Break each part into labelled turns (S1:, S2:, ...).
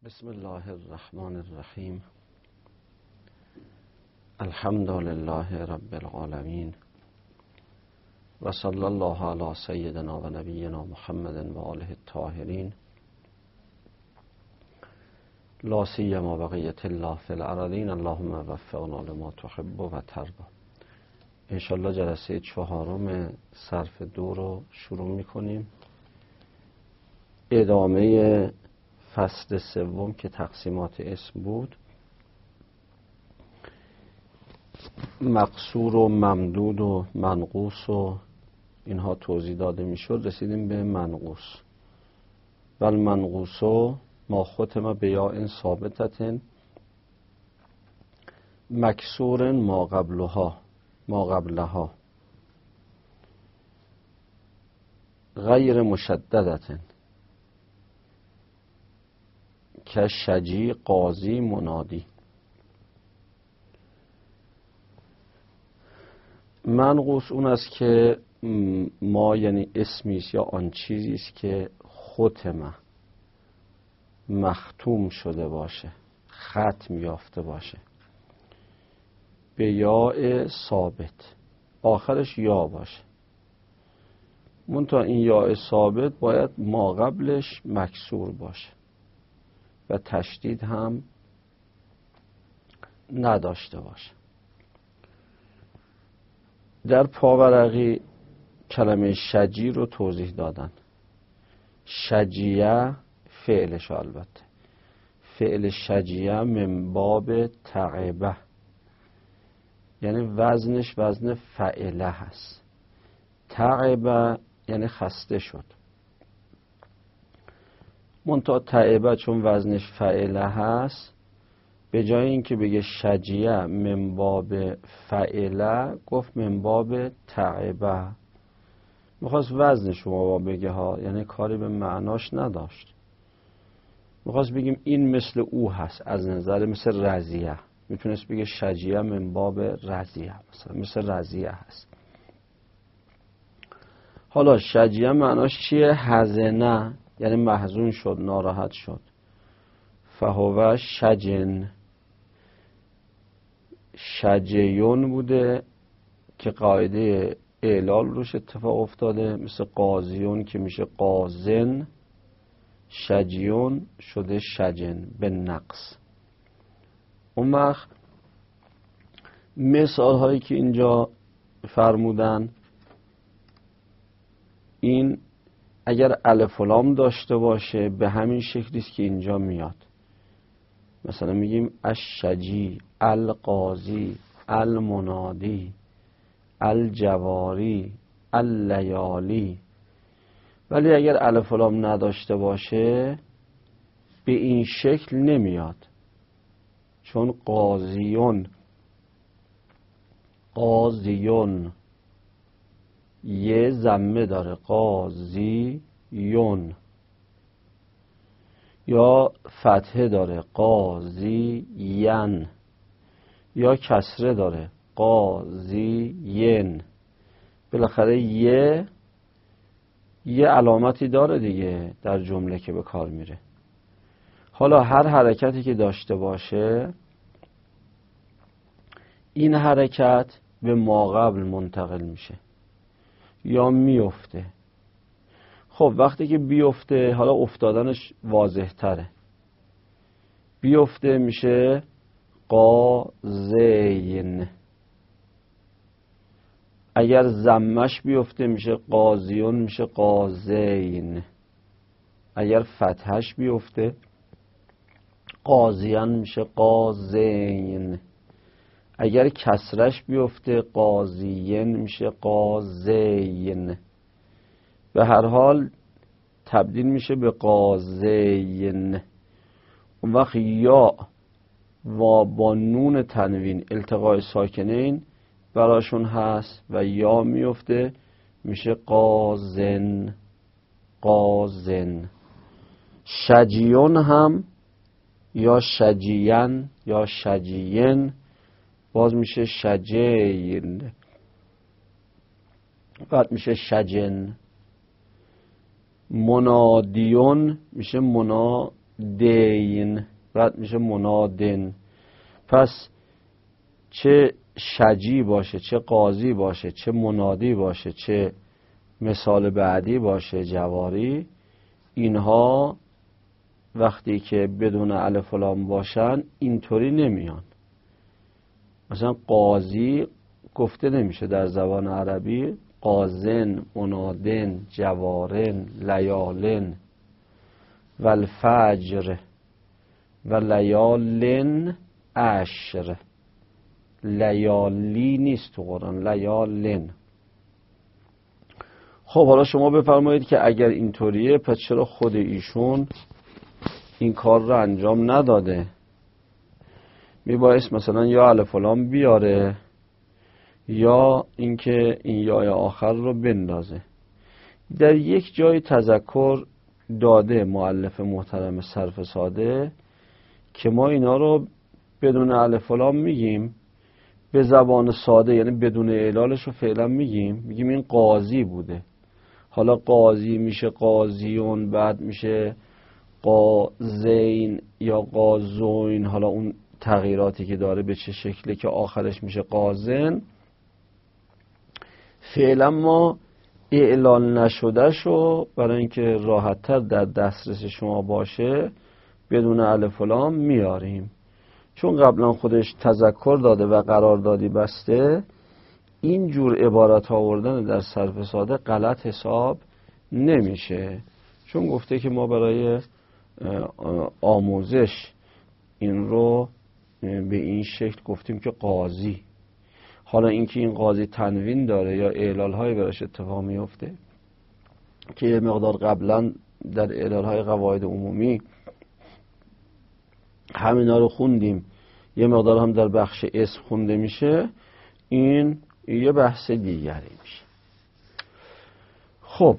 S1: بسم الله الرحمن الرحیم. الحمد لله رب العالمین و صلی الله علی سیدنا و نبینا محمد و آله الطاهرین لا سیما بقیة الله فی الارضین اللهم وفقنا لما تحب و ترضی. انشالله جلسه 4 صرف 2 رو شروع میکنیم. ادامه فصل 3 که تقسیمات اسم بود، مقصور و ممدود و منقوص و اینها توضیح داده میشد. رسیدیم به منقوص. و المنقوص ما ختم بیاء ثابتة مکسور ما قبلها غیر مشددة که شجی قاضی منادی. منقوص اون است که ما یعنی اسمی است یا آن چیزی است که ختمه مختوم شده باشه، ختم یافته باشه به یاء ثابت، آخرش یا باشه. منتها این یاء ثابت باید ما قبلش مکسور باشه و تشدید هم نداشته باشه. در پاورقی کلمه شجی رو توضیح دادن. شجیه فعلش، البته فعل شجیه من باب تعبه، یعنی وزنش وزن فعله هست. تعبه یعنی خسته شد. منتها تعبه چون وزنش فعله هست، به جای اینکه بگه شجیه من باب فعله گفت من باب تعبه. میخواست وزنش رو بگه ها، یعنی کاری به معناش نداشت. میخواست بگیم این مثل او هست، از نظر مثل رضیه. میتونست بگه شجیه من باب رضیه، مثل رضیه هست. حالا شجیه معناش چیه؟ حزنه یعنی محزون شد، ناراحت شد. فهو شجن، شجیون بوده که قاعده اعلال روش اتفاق افتاده، مثل قاضیون که میشه قازن، شجیون شده شجن به نقص. اون وقت مثال هایی که اینجا فرمودن، این اگر الف و لام داشته باشه به همین شکلی است که اینجا میاد. مثلا میگیم الشجی، القاضی، المنادی، الجواری، اللیالی. ولی اگر الف و لام نداشته باشه به این شکل نمیاد، چون قاضیون یه ضمه داره، قاضیون، یا فتحه داره قاضیین، یا کسره داره قاضیین. بالاخره یه علامتی داره دیگه در جمله که به کار میره. حالا هر حرکتی که داشته باشه، این حرکت به ما قبل منتقل میشه یا میفته. خب وقتی که بیفته، حالا افتادنش واضح تره. بیفته میشه قاضین. اگر ضمش بیفته میشه قاضیون، میشه قاضین. اگر فتحش بیفته قاضیان میشه قاضین. اگر کسرش بیفته قاضیین میشه قاضین. به هر حال تبدیل میشه به قاضین. اون وقت یا و با نون تنوین التقاء ساکنین براشون هست و یا میفته میشه قازن. شجیون هم یا شجیین یا شجیین باز میشه شجین، بعد میشه شجن. منادیون میشه منادین، بعد میشه منادن. پس چه شجی باشه، چه قاضی باشه، چه منادی باشه، چه مثال بعدی باشه جواری، اینها وقتی که بدون الف و لام باشن اینطوری نمیان. مثلا قاضی گفته نمیشه در زبان عربی قاضن، منادن، جوارن، لیالن و الفجر و لیالن عشر. لیالی نیست تو قرآن، لیالن. خب حالا شما بفرمایید که اگر اینطوریه پس چرا خود ایشون این کار رو انجام نداده؟ میبایست مثلا یا الف و لام بیاره یا اینکه این یای آخر رو بندازه. در یک جای تذکر داده مؤلف محترم صرف ساده که ما اینا رو بدون الف و لام میگیم، به زبان ساده یعنی بدون اعلالش رو فعلا میگیم این قاضی بوده. حالا قاضی میشه قاضیون، بعد میشه قاضین یا قاضوین، حالا اون تغییراتی که داره به چه شکله که آخرش میشه قاضن. فعلا ما اعلان نشده شو برای اینکه راحت‌تر در دسترس شما باشه بدون الف و لام میاریم، چون قبلا خودش تذکر داده و قراردادی بسته. این جور عبارت آوردن در صرف ساده غلط حساب نمیشه، چون گفته که ما برای آموزش این رو به این شکل گفتیم که قاضی. حالا اینکه این قاضی تنوین داره یا اعلال های براش اتفاق میفته که یه مقدار قبلا در اعلال های قواعد عمومی همینا رو خوندیم، یه مقدار هم در بخش اسم خونده میشه، این یه بحث دیگری میشه. خب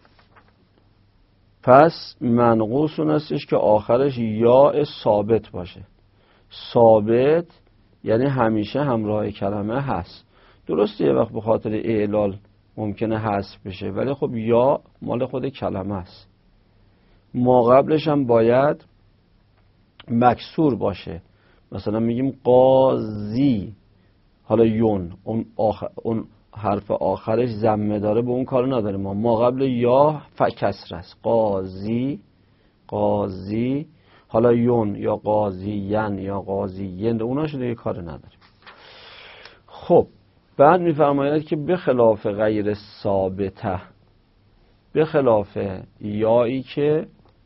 S1: پس منقوص اون هستش که آخرش یا ثابت باشه. ثابت یعنی همیشه همراه کلمه هست. درسته یه وقت به خاطر اعلال ممکنه حذف بشه، ولی خب یا مال خود کلمه است. ما قبلش هم باید مکسور باشه. مثلا میگیم قاضی، حالا یون اون حرف آخرش ضمه داره، به اون کار نداره. ما قبل یا کسر است، قاضی قاضی، حالا یون یا قاضیین یا قاضیین، اونا شده یه کار نداره. خب بعد میفرماید که به خلاف غیر ثابته، به خلاف یایی که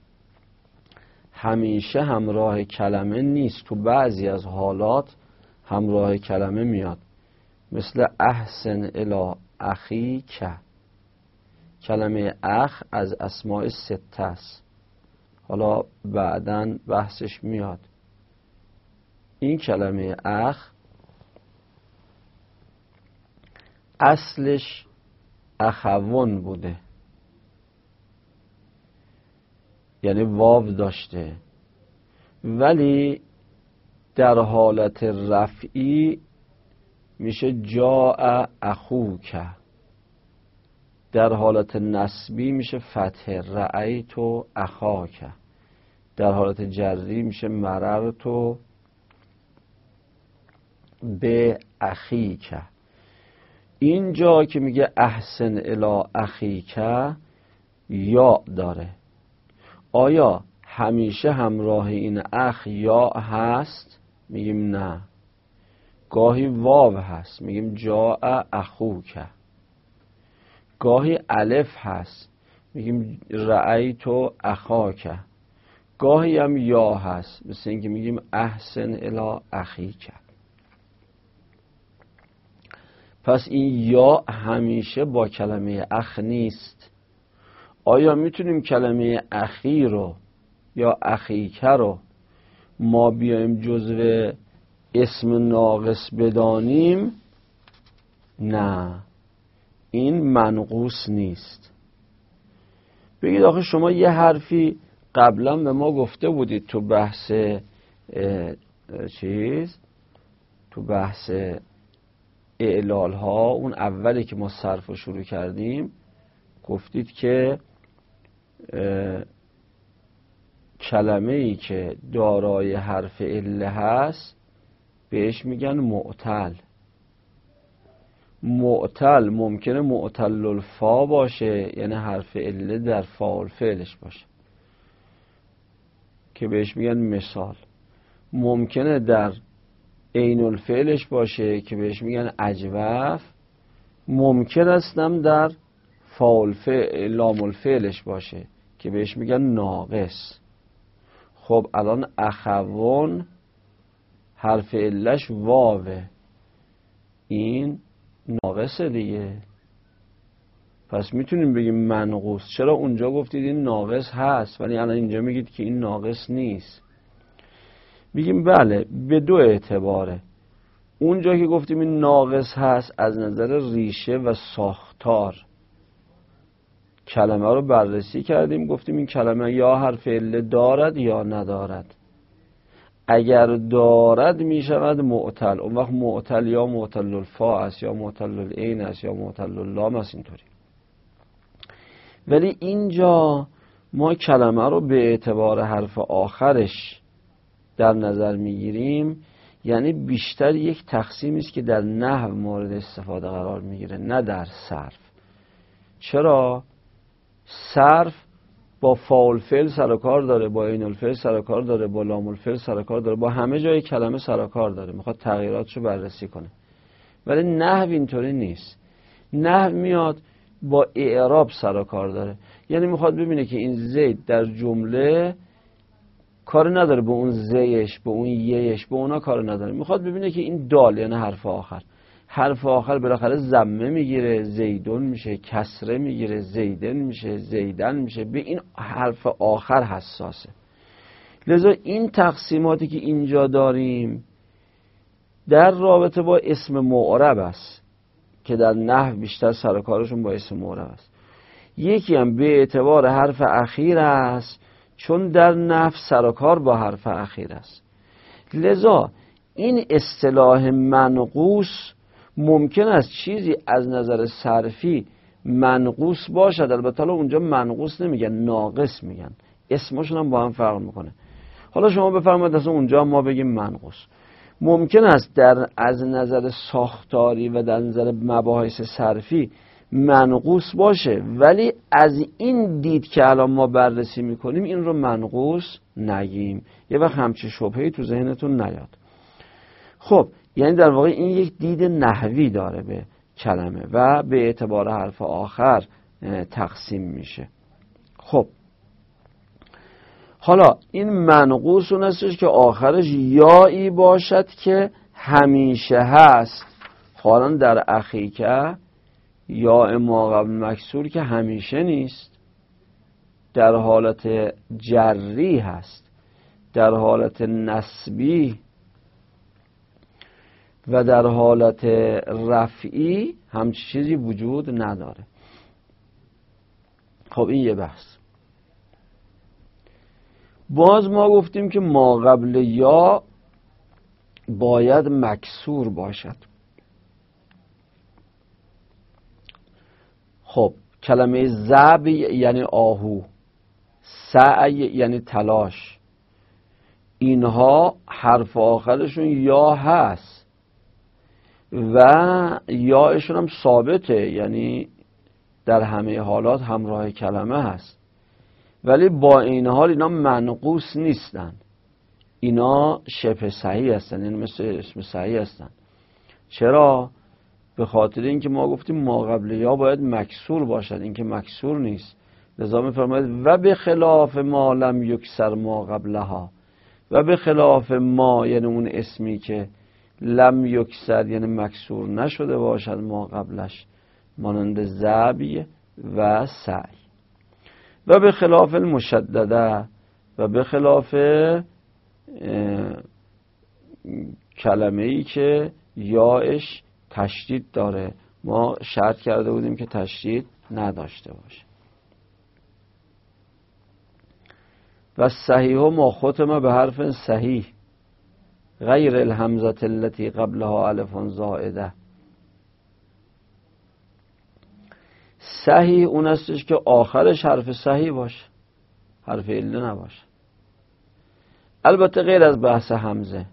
S1: همیشه همراه کلمه نیست، تو بعضی از حالات همراه کلمه میاد، مثل احسن الی اخیک. کلمه اخ از اسماء سته است، حالا بعداً بحثش میاد. این کلمه اخ اصلش اخوون بوده، یعنی واو داشته، ولی در حالت رفعی میشه جاء اخوک، در حالت نسبی میشه فتح رأیت اخاک، در حالت جری میشه مررت به اخیک. اینجا که میگه احسن الی اخیک یا داره، آیا همیشه همراه این اخ یا هست؟ میگیم نه. گاهی واو هست، میگیم جاء اخوک. گاهی الف هست، میگیم رأیت اخاک. گاهی هم یا هست، مثل اینکه میگیم احسن الی اخیک. پس این یا همیشه با کلمه اخ نیست. آیا میتونیم کلمه اخی رو یا اخیک رو ما بیایم جزو اسم ناقص بدانیم؟ نه، این منقوص نیست. بگید آخه شما یه حرفی قبلا به ما گفته بودید تو بحث تو بحث اعلال ها، اون اولی که ما صرف رو شروع کردیم، گفتید که کلمه ای که دارای حرف عله هست بهش میگن معتل. معتل ممکنه معتل الفا باشه، یعنی حرف عله در فاعل فعلش باشه که بهش میگن مثال. ممکنه در عین الفعلش باشه که بهش میگن اجوف. ممکن استم در فاعل فعل لام الفعلش باشه که بهش میگن ناقص. خب الان اخوون حرف علش واوه، این ناقصه دیگه، پس میتونیم بگیم منقوص. چرا اونجا گفتید این ناقص هست ولی الان اینجا میگید که این ناقص نیست؟ میگیم بله به دو اعتباره. اونجا که گفتیم این ناقص هست از نظر ریشه و ساختار کلمه رو بررسی کردیم، گفتیم این کلمه یا حرف عله دارد یا ندارد. اگر دارد میشود معتل، اون وقت معتل یا معتل الفا است یا معتل العین است یا معتل اللام است اینطوری. ولی اینجا ما کلمه رو به اعتبار حرف آخرش در نظر میگیریم، یعنی بیشتر یک تقسیمی است که در نحو مورد استفاده قرار میگیره نه در صرف. چرا؟ صرف با فاعل فعل سر و کار داره، با عین الفعل سر و کار داره، با لام الفعل سر و کار داره، با همه جای کلمه سر و کار داره، میخواد تغییراتشو بررسی کنه. ولی نحو اینطوری نیست. نحو میاد با اعراب سر و کار داره، یعنی میخواد ببینه که این زید در جمله کار نداره به اون زیش، به اون یهش، به اونا کار نداره. میخواد ببینه که این دال یعنی حرف آخر بالاخره ضمه میگیره، زیدون میشه، کسره میگیره، زیدن میشه، زیدن میشه، به این حرف آخر حساسه. لذا این تقسیماتی که اینجا داریم در رابطه با اسم معرب است که در نحو بیشتر سر و کارشون با اسم معرب است. یکی هم به اعتبار حرف اخیر است چون در نحو سر و کار با حرف اخیر است. لذا این اصطلاح منقوص ممکن است چیزی از نظر صرفی منقوص باشد، البته اونجا منقوص نمیگن، ناقص میگن، اسمشون هم با هم فرق میکنه. حالا شما بفرمایید از اونجا ما بگیم منقوص. ممکن است از نظر ساختاری و در نظر مباحث صرفی منقوص باشه، ولی از این دید که الان ما بررسی میکنیم این رو منقوص نگیم. یه وقت همچه شبهه‌ای تو ذهنتون نیاد. خب یعنی در واقع این یک دید نحوی داره به کلمه و به اعتبار حرف آخر تقسیم میشه. خب حالا این منقوص اون هستش که آخرش یایی باشد که همیشه هست. حالا در اخیکه یا ما قبل مکسور که همیشه نیست، در حالت جری هست، در حالت نسبی و در حالت رفعی همچی چیزی وجود نداره. خب این یه بحث. باز ما گفتیم که ما قبل یا باید مکسور باشد. خب کلمه ذب یعنی آهو، سعی یعنی تلاش، اینها حرف آخرشون یا هست و یاشون هم ثابته، یعنی در همه حالات همراه کلمه هست، ولی با این حال اینا منقوص نیستن، اینا شبه صحیح هستن، یعنی مثل اسم صحیح هستن. چرا؟ به خاطر اینکه ما گفتیم ما قبل یا باید مکسور باشد، این که مکسور نیست. لذا می‌فرماید و به خلاف ما لم یکسر ما قبلها، و به خلاف ما یعنی اون اسمی که لم یکسر یعنی مکسور نشده باشد ما قبلش، مانند ذبی و سعی. و به خلاف المشدده، و به خلاف کلمه‌ای که یاش تشدید داره، ما شرط کرده بودیم که تشدید نداشته باشه. و صحیح ما ختم به حرف صحیح غیر الهمزه التي قبلها الف زائده. صحیح اون استش که آخرش حرف صحیح باشه، حرف عله نباشه. البته غیر از بحث همزه.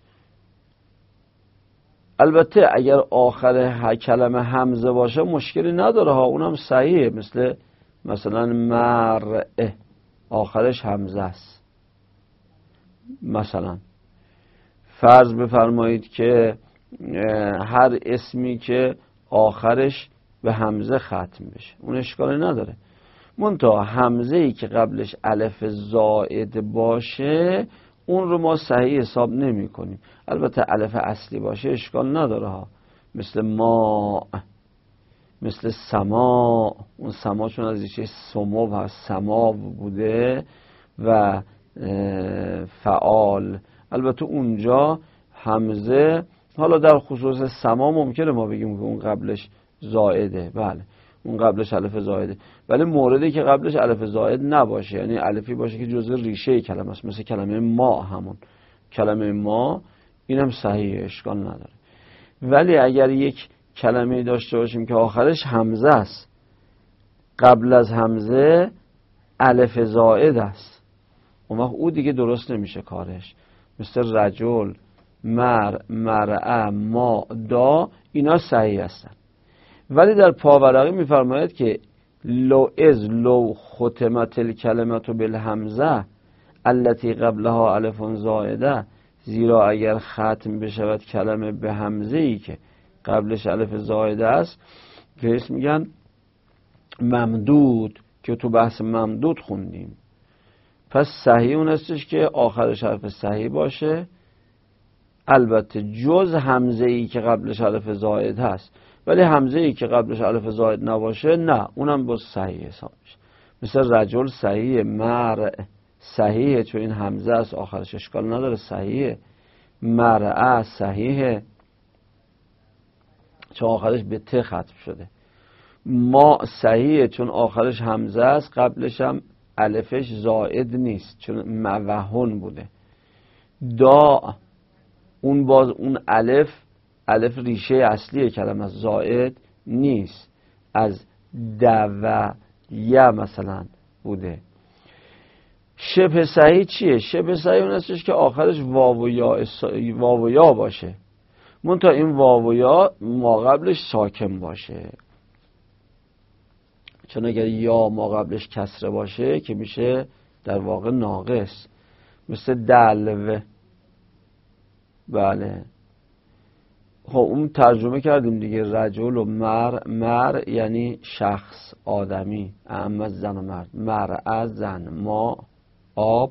S1: البته اگر آخر کلمه همزه باشه مشکلی نداره ها، اونم صحیحه. مثلا مرء آخرش همزه است. مثلا فرض بفرمایید که هر اسمی که آخرش به همزه ختم بشه اون اشکالی نداره. منتها همزه ای که قبلش الف زائد باشه اون رو ما صحیح حساب نمی کنیم. البته الف اصلی باشه اشکال نداره ها، مثل ما، مثل سما. اون سما چون از ریشه سمو و سما بوده و فعال. البته اونجا همزه، حالا در خصوص سما ممکنه ما بگیم که اون قبلش زائده، بله اون قبلش الف زائده، ولی موردی که قبلش الف زائد نباشه، یعنی الفی باشه که جزء ریشه کلمه است، مثل کلمه ما، همون کلمه ما، اینم صحیح اشکال نداره. ولی اگر یک کلمه داشته باشیم که آخرش همزه است، قبل از همزه الف زائد است، اون وقت او دیگه درست نمیشه کارش. مثل رجل، مرعه، ما، دا، اینا صحیح هستن. ولی در پاورقی میفرماید که لو ختمت الکلمت بالهمزه التي قبلها الف زائده، زیرا اگر ختم بشود کلمه به همزه ای که قبلش الف زائده است، که اسم میگن ممدود، که تو بحث ممدود خوندیم. پس صحیح اون استش که آخرش حرف صحیح باشه، البته جز همزه ای که قبلش الف زائد هست. ولی همزه ای که قبلش الف زائد نباشه نه، اونم باز صحیح حساب میشه. مثل رجل صحیح، مرء صحیحه چون این همزه است آخرش، اشکال نداره صحیحه. مرء صحیحه چون آخرش به ت ختم شده. ما صحیحه چون آخرش همزه است، قبلش هم الفش زائد نیست چون موهن بوده. دا، اون باز اون الف ریشه اصلی کلمه زائد نیست، از دو یا مثلا بوده. شبه صحیح چیه؟ شبه صحیح اون هستش که آخرش واو و یا باشه، منتها این واو و یا ما قبلش ساکن باشه. چون اگر یا ما قبلش کسره باشه که میشه در واقع ناقص، مثل دلو. بله خب اون ترجمه کردیم دیگه، رجل و مر یعنی شخص، آدمی، اما زن و مرد. مرء زن، ما آب،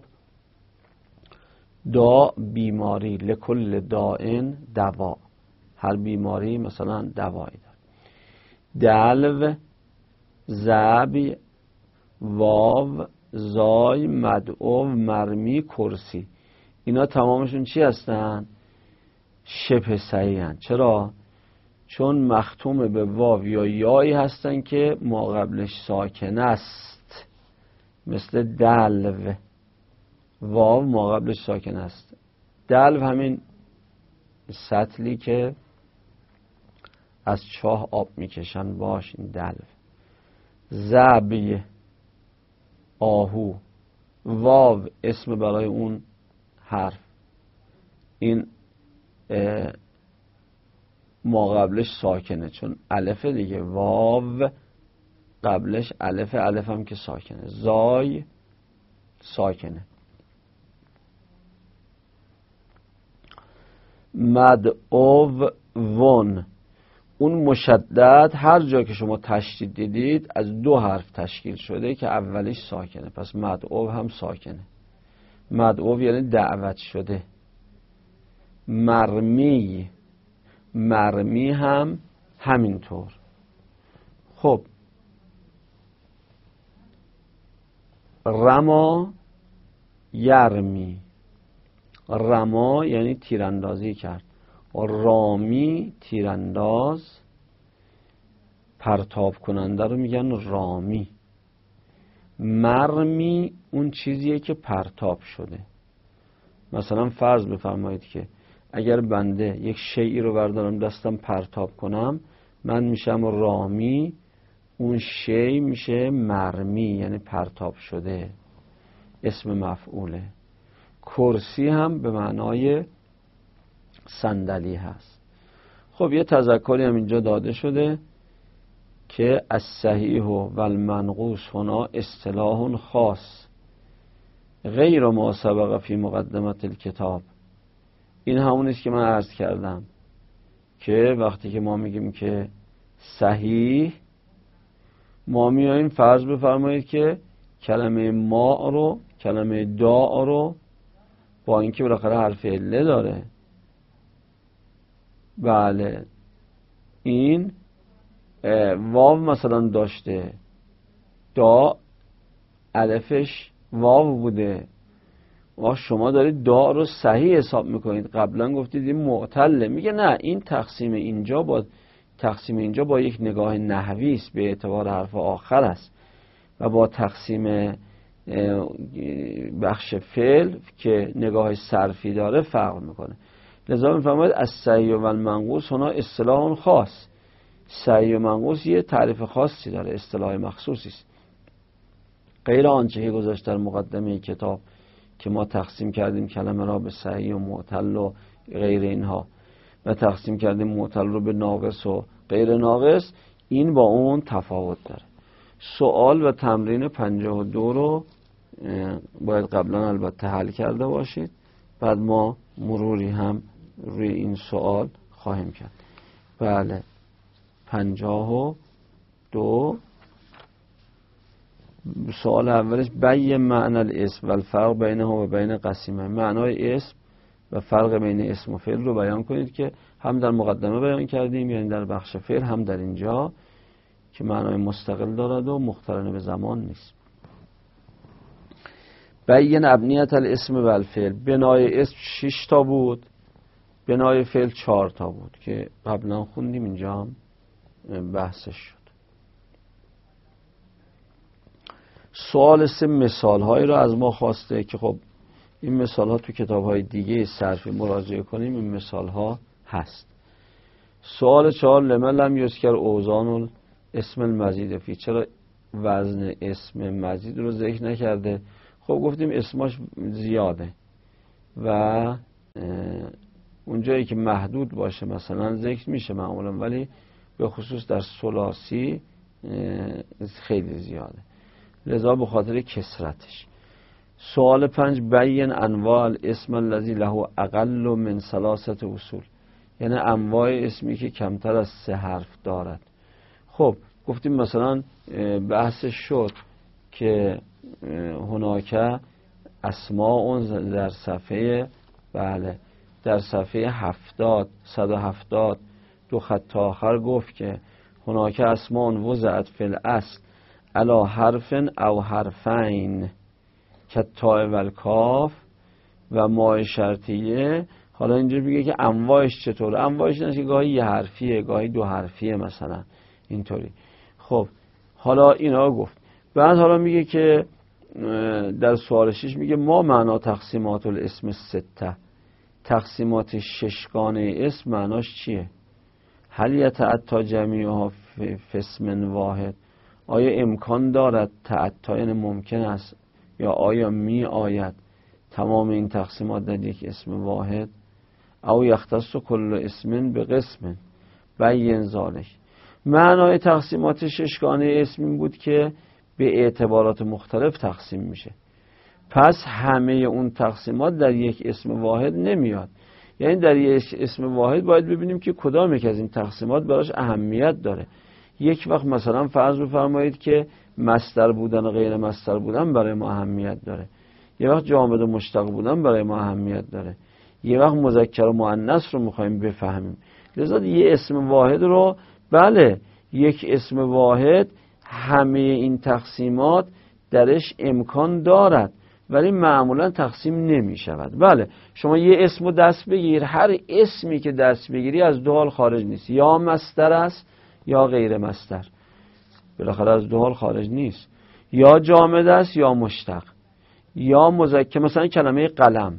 S1: دا بیماری، لکل دائن دوا، هر بیماری مثلا دوایی داره. دلو، زبی، واو، زای، مدعو، مرمی، کرسی، اینا تمامشون چی هستن؟ شبه صحیح هستن. چرا؟ چون مختوم به واو یا یایی هستن که ما قبلش ساکن است. مثل دلو، واو ما قبلش ساکن است. دلو همین سطلی که از چاه آب میکشن باش، این دلو. زبی، آهو، واو اسم برای اون حرف، این ما قبلش ساکنه چون الف دیگه، واو قبلش الف هم که ساکنه. زای ساکنه. مدعو ون، اون مشدد هر جا که شما تشدید دیدید از دو حرف تشکیل شده که اولیش ساکنه، پس مدعو هم ساکنه. مدعو یعنی دعوت شده. مرمی، مرمی هم همینطور. خب رما، یرمی، رما یعنی تیراندازی کرد، رامی تیرانداز، پرتاب کننده رو میگن رامی. مرمی اون چیزیه که پرتاب شده. مثلا فرض بفرمایید که اگر بنده یک شیئی رو بردارم دستم پرتاب کنم، من میشم رامی، اون شی میشه مرمی یعنی پرتاب شده، اسم مفعوله. کرسی هم به معنای صندلی هست. خب یه تذکری هم اینجا داده شده که الصحیح و المنقوص هنا اصطلاح خاص غیر ما سبق فی مقدمت الکتاب. این همونیست که من عرض کردم که وقتی که ما میگیم که صحیح، ما میاییم فرض بفرمایید که کلمه ما رو، کلمه دا رو، با اینکه بالاخره حرف عله داره، بله این واو مثلا داشته، دا الفش واو بوده و شما دارید دا رو صحیح حساب میکنید. قبلا گفتید این معتله. میگه نه، این تقسیم اینجا با یک نگاه نحوی است به اعتبار حرف آخر است و با تقسیم بخش فعل که نگاه صرفی داره فرق میکنه. لذا میفهمید الصحیح و المنقوص هنا اصطلاح خاص. صحیح و منقوص یه تعریف خاصی داره، اصطلاح مخصوصی است، غیر آنچه که گذاشت در مقدمه کتاب که ما تقسیم کردیم کلمه را به صحیح و معتل و غیر اینها و تقسیم کردیم معتل رو به ناقص و غیر ناقص. این با اون تفاوت داره. سوال و تمرین 52 رو باید قبلا البته حل کرده باشید، بعد ما مروری هم روی این سوال خواهیم کرد. بله 52 سوال اولش بین معنی الاسم و الفرق بینه و بین قسیمه. معنای اسم و فرق بین اسم و فعل رو بیان کنید که هم در مقدمه بیان کردیم، یعنی در بخش فعل، هم در اینجا که معنای مستقل دارد و مقترن به زمان نیست. بین ابنیت الاسم و الفعل. بنای اسم 6 تا بود، بنای فعل 4 تا بود که قبلا خوندیم، اینجا هم بحثش شد. سوال 3 مثال هایی رو از ما خواسته که خب این مثال ها تو کتاب های دیگه صرفی مراجعه کنیم، این مثال ها هست. سوال 4 لمن لم یذکر اوزان اسم المزید فی، چرا وزن اسم مزید رو ذکر نکرده؟ خب گفتیم اسماش زیاده و اونجایی که محدود باشه مثلا ذکر میشه معمولا، ولی به خصوص در ثلاثی خیلی زیاده، لذا به خاطر کثرتش. سوال 5 بین انواع الاسم الذی له اقل من 3 اصول، یعنی انواع اسمی که کمتر از 3 حرف دارد. خب گفتیم مثلا بحثش شد که هناکه اسماء در صفحه، بله در صفحه 170 دو خط آخر گفت که هناکه اسماء وضعت فی الاصل علی حرف او حرفین کالتاء و الکاف و ماء شرطیه. حالا اینجا میگه که انواعش چطوره؟ انواعش اینه که گاهی یه حرفیه، گاهی 2 حرفیه مثلا اینطوری. خب حالا اینا گفت. بعد حالا میگه که در سوال 6 میگه ما معنا تقسیمات الاسم 6، تقسیمات 6 گانه اسم معناش چیه؟ هل یتعطی جمیعها فی اسم واحد، آیا امکان دارد تعطی، یعنی ممکن است، یا آیا می آید تمام این تقسیمات در یک اسم واحد؟ او یختص کل اسم به قسم بین ذالک. معنای تقسیمات 6 گانه اسم این بود که به اعتبارات مختلف تقسیم میشه، پس همه اون تقسیمات در یک اسم واحد نمیاد. یعنی در یک اسم واحد باید ببینیم که کدام یک از این تقسیمات براش اهمیت داره. یک وقت مثلا فرض بفرمایید که مصدر بودن و غیر مصدر بودن برای ما اهمیت داره، یه وقت جامد و مشتق بودن برای ما اهمیت داره، یه وقت مذکر و مؤنث رو میخوایم بفهمیم. لذا یه اسم واحد رو، بله یک اسم واحد همه این تقسیمات درش امکان دارد ولی معمولا تقسیم نمی شود. بله شما یه اسم رو دست بگیر، هر اسمی که دست بگیری از 2 حال خارج نیست، یا مصدر است یا غیر مصدر، بالاخره از 2 حال خارج نیست، یا جامد است یا مشتق یا مذکر. مثلا کلمه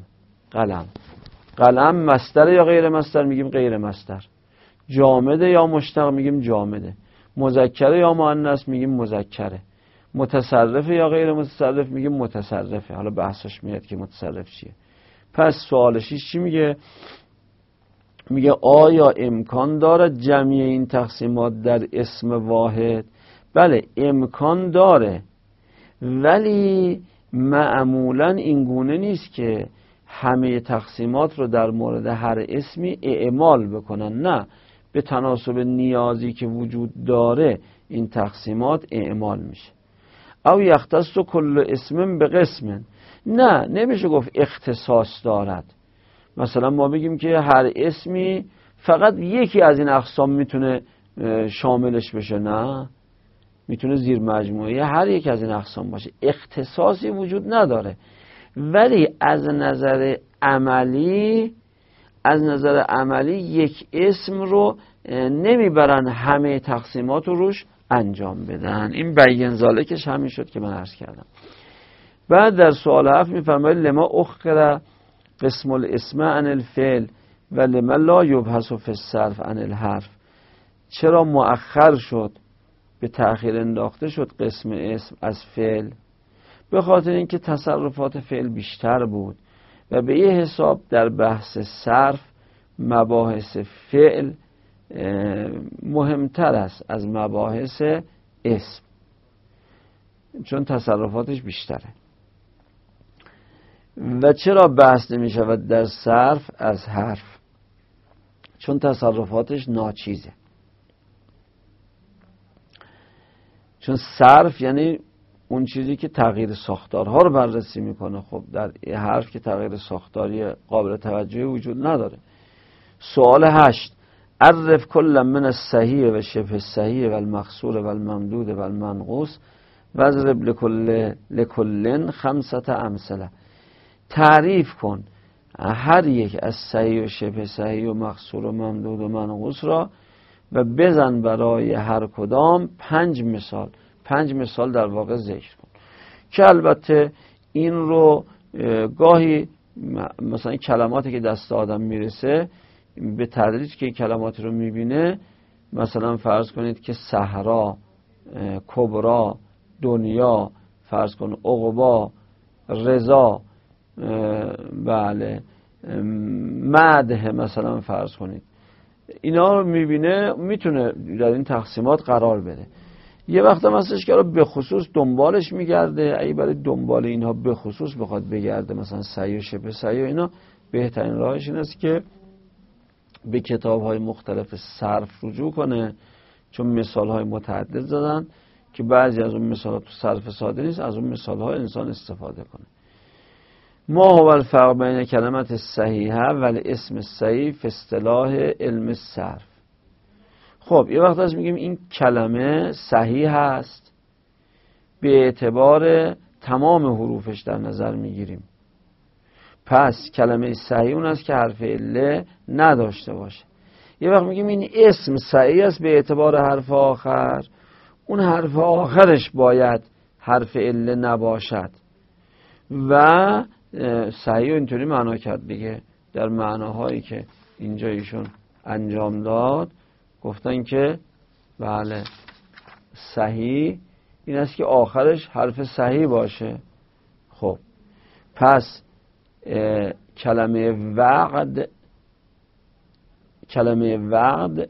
S1: قلم مصدر یا غیر مصدر، میگیم غیر مصدر، جامده یا مشتق، میگیم جامده، مذکره یا مؤنث، میگیم مذکره، متصرفه یا غیر متصرف، میگیم متصرفه. حالا بحثش میاد که متصرف چیه. پس سوال 6 چی میگه؟ میگه آیا امکان دارد جمع این تقسیمات در اسم واحد؟ بله امکان داره، ولی معمولا این گونه نیست که همه تقسیمات رو در مورد هر اسمی اعمال بکنن. نه، به تناسب نیازی که وجود داره این تقسیمات اعمال میشه. او یختص کل اسم به قسم، نه نمیشه گفت اختصاص دارد. مثلا ما بگیم که هر اسمی فقط یکی از این اقسام میتونه شاملش بشه، نه، میتونه زیر مجموعه هر یک از این اقسام باشه، اختصاصی وجود نداره. ولی از نظر عملی یک اسم رو نمیبرن همه تقسیمات رو روش انجام بدن. این بیان ذالکش همین شد که من عرض کردم. بعد در سوال 7 میفرماید لما اخر قسم الاسم عن الفعل و لما لا یبحث فی الصرف عن الحرف. چرا مؤخر شد، به تأخیر انداخته شد قسم اسم از فعل؟ به خاطر اینکه تصرفات فعل بیشتر بود و به یه حساب در بحث صرف مباحث فعل مهمتر است از مباحث اسم، چون تصرفاتش بیشتره. و چرا بحث نمی شود در صرف از حرف؟ چون تصرفاتش ناچیزه. چون صرف یعنی اون چیزی که تغییر ساختارها رو بررسی میکنه. خب در حرف که تغییر ساختاری قابل توجهی وجود نداره. سوال 8 عرف کل من الصحیح و شبه الصحیح و المقصور و الممدود و المنقوص و اضرب لکل 5 امثله. تعریف کن هر یک از صحیح و شبه صحیح و مقصور و ممدود و منقوص را و بزن برای هر کدام 5 مثال. 5 مثال در واقع ذکر کن که البته این رو گاهی مثلا کلماتی که دست آدم میرسه به تدریج که کلماتی رو میبینه، مثلا فرض کنید که صحرا، کبرا، دنیا، فرض کن عقبا، رضا، بله، مدح، مثلا فرض کنید، اینا رو میبینه، میتونه در این تقسیمات قرار بده. یه وقت هم هستش که به خصوص دنبالش میگرده. اگه برای دنبال اینها به خصوص بخواد بگرده، مثلا صحیح و شبه صحیح و اینا، بهترین راهش این است که به کتاب‌های مختلف صرف رجوع کنه، چون مثال‌های متعدد زدن که بعضی از اون مثال‌ها تو صرف ساده نیست، از اون مثال‌ها انسان استفاده کنه. ما هو الفرق بین کلمات صحیحه و الاسم الصحیح فی اصطلاح علم الصرف. خب یه وقت هست میگیم این کلمه صحیح هست، به اعتبار تمام حروفش در نظر میگیریم. پس کلمه صحیح اون است که حرف عله نداشته باشه. یه وقت میگیم این اسم صحیح است به اعتبار حرف آخر، اون حرف آخرش باید حرف عله نباشد. و صحیح اینطوری معنا کرد دیگه، در معناهایی که اینجا ایشون انجام داد گفتن که بله صحیح این است که آخرش حرف صحیح باشه. خب پس کلمه وعد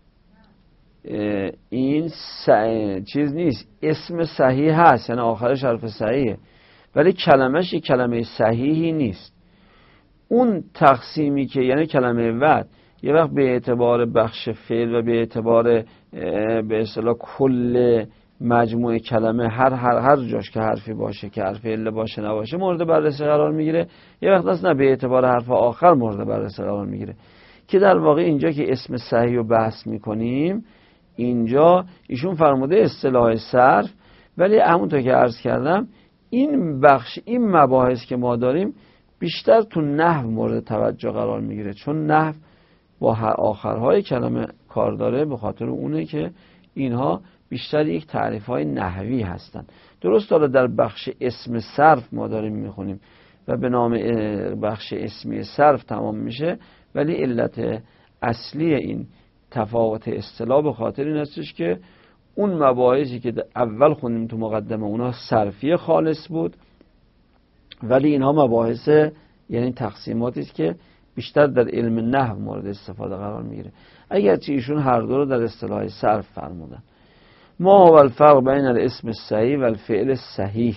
S1: این چیز نیست، اسم صحیح هست، یعنی آخرش حرف صحیحه، ولی کلمهش یک کلمه صحیحی نیست. اون تقسیمی که یعنی کلمه وعد یه وقت به اعتبار بخش فعل و به اعتبار به اصطلاح کل مجموعه کلمه هر جاش که حرفی باشه که حرف عله باشه نباشه مورد بررسی قرار میگیره. یه وقت اصلا به اعتبار حرف آخر مورد بررسی قرار میگیره، که در واقع اینجا که اسم صحیح رو بحث میکنیم، اینجا ایشون فرموده اصطلاح صرف، ولی همونطور که عرض کردم این بخش، این مباحث که ما داریم بیشتر تو نحو مورد توجه قرار میگیره، چون نحو با آخرهای کلمه کار داره. به خاطر اونه که اینها بیشتر یک تعریف‌های نحوی هستن. درست داره در بخش اسم صرف ما داریم میخونیم و به نام بخش اسمی صرف تمام میشه، ولی علت اصلی این تفاوت اصطلاح به خاطر این هستش که اون مباحثی که اول خوندیم تو مقدمه اونها صرفی خالص بود، ولی اینها مباحث یعنی تقسیماتی است که بیشتر در علم نحو مورد استفاده قرار میگیره، اگرچه ایشون هر دو رو در اصطلاح صرف فرمودن. ما هو الفرق بین الاسم الصحیح و الفعل صحیح.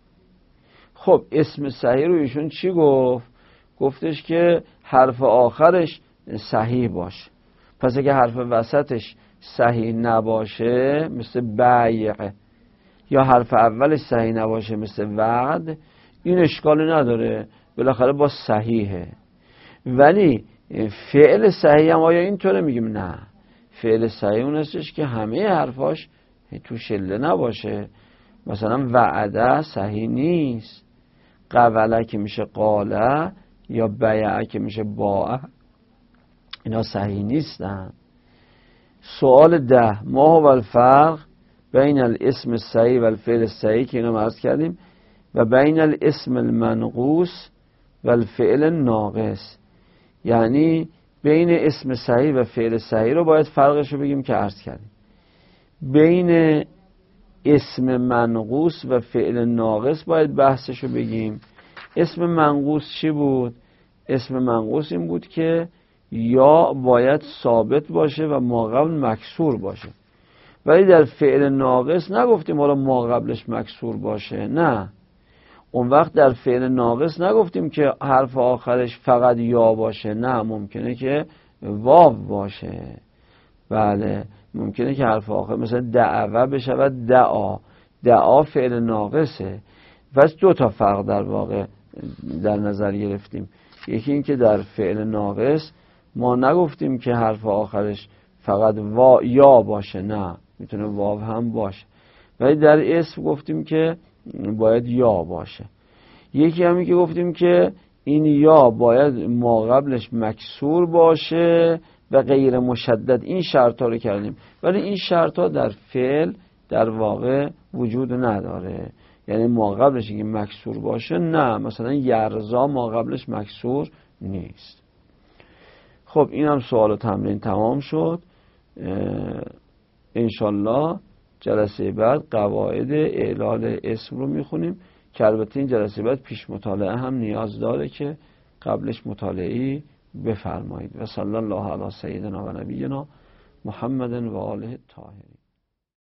S1: خب اسم صحیح رو ایشون چی گفت؟ گفتش که حرف آخرش صحیح باشه. پس اگه حرف وسطش صحیح نباشه مثل بیع، یا حرف اولش صحیح نباشه مثل وعد، این اشکالی نداره، بالاخره با صحیحه. ولی فعل صحیح هم آیا اینطوره؟ میگیم نه، فعل صحیح اون هستش که همه حرفاش تو شله نباشه. مثلا وعده صحیح نیست، قوله که میشه قاله، یا بیعه که میشه باعه، اینا صحیح نیستن. سوال 10 ما هو الفرق بین الاسم الصحیح و الفعل الصحیح که اینا عرض کردیم، و بین الاسم المنقوص و الفعل الناقص. یعنی بین اسم صحیح و فعل صحیح رو باید فرقش رو بگیم که عرض کردیم. بین اسم منقوص و فعل ناقص باید بحثش رو بگیم. اسم منقوص چی بود؟ اسم منقوص این بود که یا باید ثابت باشه و ما قبل مکسور باشه. ولی در فعل ناقص نگفتیم حالا ما قبلش مکسور باشه، نه. اون وقت در فعل ناقص نگفتیم که حرف آخرش فقط یا باشه، نه، ممکنه که واو باشه. بله، ممکنه که حرف آخر مثلا دعوه بشود دعا، دعا فعل ناقصه. پس دو تا فرق در واقع در نظر گرفتیم. یکی این که در فعل ناقص ما نگفتیم که حرف آخرش فقط یا باشه، نه، میتونه واو هم باشه. ولی در اسم گفتیم که باید یا باشه. یکی همی که گفتیم که این یا باید ما قبلش مکسور باشه و غیر مشدد. این شرط ها رو کردیم، ولی این شرط ها در فعل در واقع وجود نداره. یعنی ما قبلش که مکسور باشه، نه، مثلا یرزا ما قبلش مکسور نیست. خب این هم سوال و تمرین تمام شد. انشالله جلسه بعد قواعد اعلال اسم رو میخونیم که البته این جلسه بعد پیش مطالعه هم نیاز داره که قبلش مطالعه‌ای بفرمایید. و صلی الله علی سیدنا و نبینا محمد و آله الطاهرین.